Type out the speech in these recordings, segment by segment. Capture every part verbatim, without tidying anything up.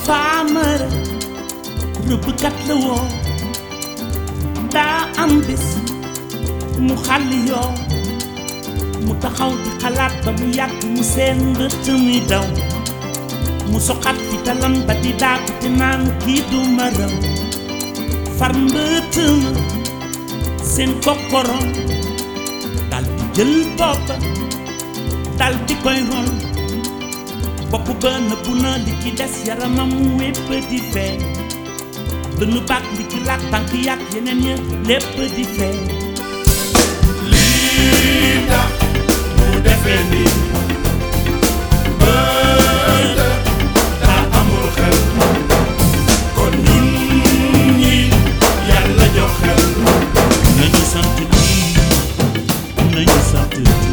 faamara rëbbkat la woo daa am bis mu xàll yoo mu taxaw di xalaat ba mu yàgg mu seen mbëtt muy daw mu soxat fi talam ba di daagu te naan kii du ma raw far mbëtt ma seen kokkorom dal di jël boppa dal di koy ron bopp ba nëbbu na li ci des yaramam wépp di feeñ dënnu baag li ci laak tànk yàq yeneen ya lépp di feeñ lii tax mu defee nii bët daa amul xel kon ñun ñi yàlla jox xel nañu sant lii nañu sant lii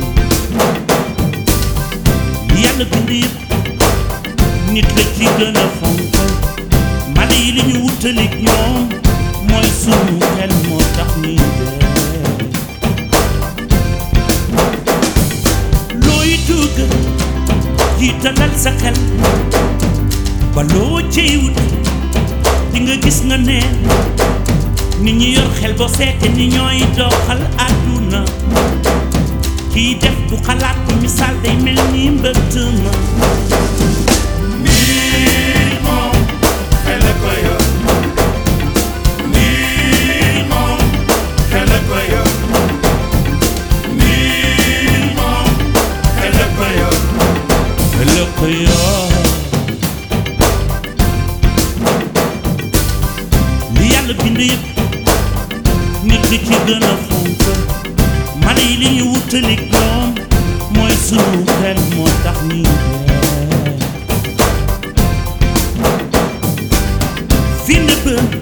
yàlla bind yëpp nit la ci gën a fonk mala yi li ñu wutalik ñoom mooy sunu xel moo tax ñuy dee looy dugg jiitalal sa xel ba loo ciy wut di nga gis nga ne nit ñi yor xel boo seete ni ñooy doxal àdduna kiy def bu xalaat bu misaal day mel ni mbëtt ma nii moom xel a ko yor nii moom xel a ko yor nii moom xel a ko yor xel a ko yor li yàlla bind yëpp nit li ci gën a fonk mala yi li ñu wutalik ñoom mooy sunu xel moo tax ñuy dee fi nëbb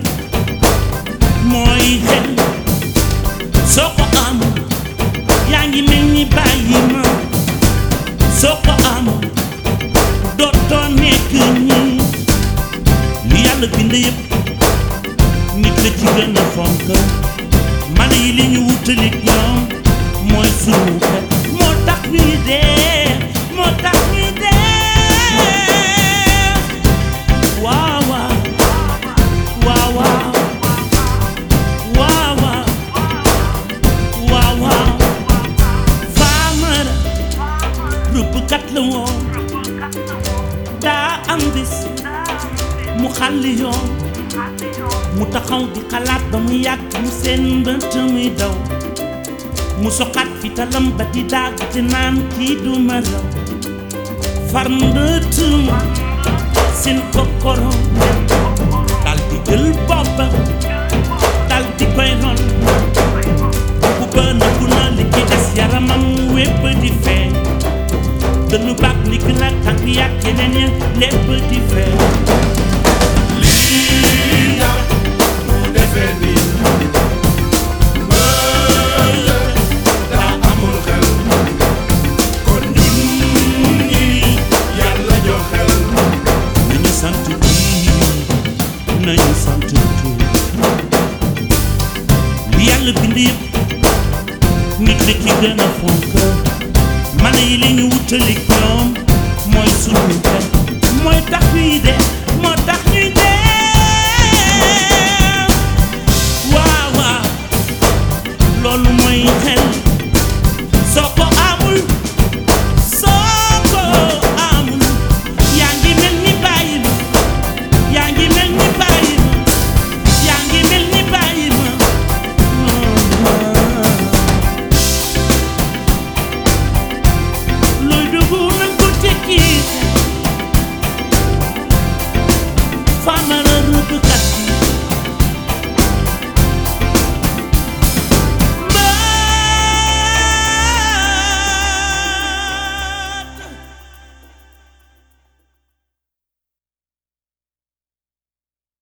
mooy xel soo ko am yaa ngi mel ni bàyyi ma soo ko am dootoo nekk ñi li yàlla bind yëpp nit la ci gën a fonk mala yi li ñu wutalik ñoom mooy sunu xel moo tax ñuy dee moo tax ñuy dee waaw waaw waaw waaw waaw waaw waaw faamara rëbbkat la woon daa am bis mu xàll yoon mu taxaw di xalaat ba mu yàgg mu seen mbëtt muy daw mu soxat fi talam ba di daagu te naan kii du ma raw far mbëtt ma seen kokkorom dal di jël boppa dal di koy ron bu ba nëbbu na li ci des yaramam wépp di feeñ dënnu baag li ki la tànk yàq yeneen ya lépp di feeñ lii tax mu defee nii bët daa amul xel kon ñun ñi yàlla jox xel nañu sant kii nañu sant kii li yàlla bind yëpp nit la ci gën a fonk mala yi li ñu wutalik ñoom mooy sunu xel mooy tax ñuy dee moo tax